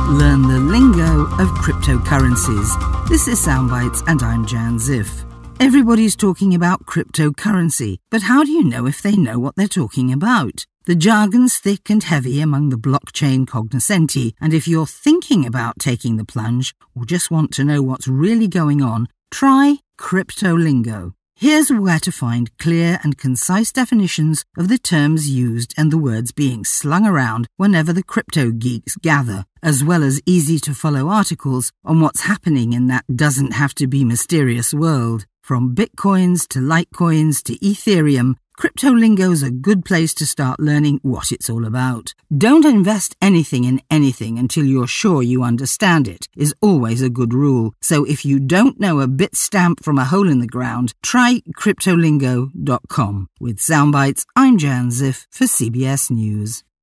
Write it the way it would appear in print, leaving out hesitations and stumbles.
Learn the lingo of cryptocurrencies. This is Soundbites and I'm Jan Ziff. Everybody's talking about cryptocurrency, but how do you know if they know what they're talking about? The jargon's thick and heavy among the blockchain cognoscenti, and if you're thinking about taking the plunge or just want to know what's really going on, try Cryptolingo. Here's where to find clear and concise definitions of the terms used and the words being slung around whenever the crypto geeks gather, as well as easy-to-follow articles on what's happening in that doesn't-have-to-be mysterious world. From bitcoins to litecoins to Ethereum, Cryptolingo's a good place to start learning what it's all about. Don't invest anything in anything until you're sure you understand it, is always a good rule. So if you don't know a bit stamp from a hole in the ground, try Cryptolingo.com. With Soundbites, I'm Jan Ziff for CBS News.